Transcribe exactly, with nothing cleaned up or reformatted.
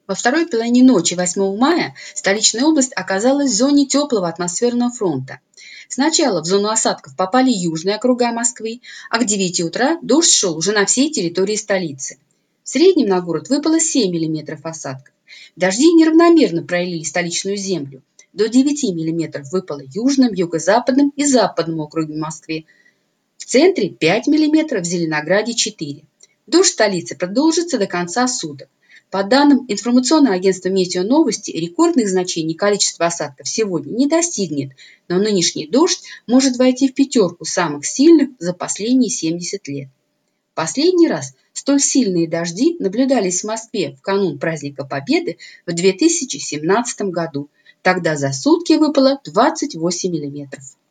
Во второй половине ночи восьмого мая столичная область оказалась в зоне теплого атмосферного фронта. Сначала в зону осадков попали южные округа Москвы, а к девяти утра дождь шел уже на всей территории столицы. В среднем на город выпало семь миллиметров осадков. Дожди неравномерно пролили столичную землю. До девяти миллиметров выпало южным, юго-западным и западным округам Москвы. В центре пять миллиметров, в Зеленограде четыре. Дождь в столице продолжится до конца суток. По данным информационного агентства «Метеоновости», рекордных значений количество осадков сегодня не достигнет, но нынешний дождь может войти в пятерку самых сильных за последние семьдесят лет. Последний раз столь сильные дожди наблюдались в Москве в канун праздника Победы в две тысячи семнадцатом году. Тогда за сутки выпало двадцать восемь миллиметров.